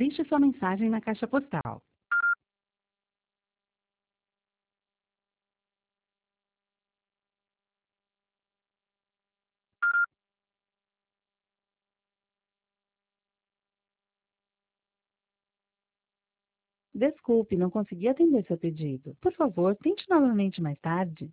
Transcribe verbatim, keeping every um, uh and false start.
Deixe sua mensagem na caixa postal. Desculpe, não consegui atender seu pedido. Por favor, tente novamente mais tarde.